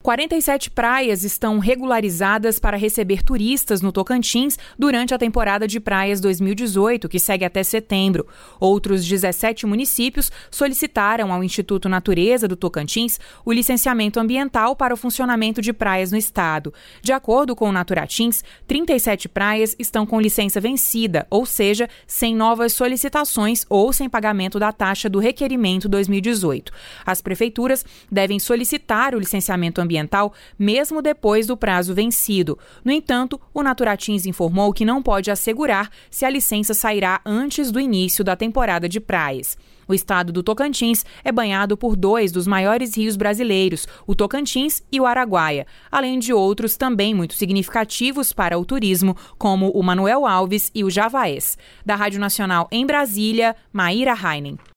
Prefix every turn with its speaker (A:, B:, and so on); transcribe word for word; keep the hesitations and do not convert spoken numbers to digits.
A: quarenta e sete praias estão regularizadas para receber turistas no Tocantins durante a temporada de praias dois mil e dezoito, que segue até setembro. Outros dezessete municípios solicitaram ao Instituto Natureza do Tocantins o licenciamento ambiental para o funcionamento de praias no estado. De acordo com o Naturatins, trinta e sete praias estão com licença vencida, ou seja, sem novas solicitações ou sem pagamento da taxa do requerimento dois mil e dezoito. As prefeituras devem solicitar o licenciamento ambiental ambiental, mesmo depois do prazo vencido. No entanto, o Naturatins informou que não pode assegurar se a licença sairá antes do início da temporada de praias. O estado do Tocantins é banhado por dois dos maiores rios brasileiros, o Tocantins e o Araguaia, além de outros também muito significativos para o turismo, como o Manuel Alves e o Javaés. Da Rádio Nacional em Brasília, Maíra Heinen.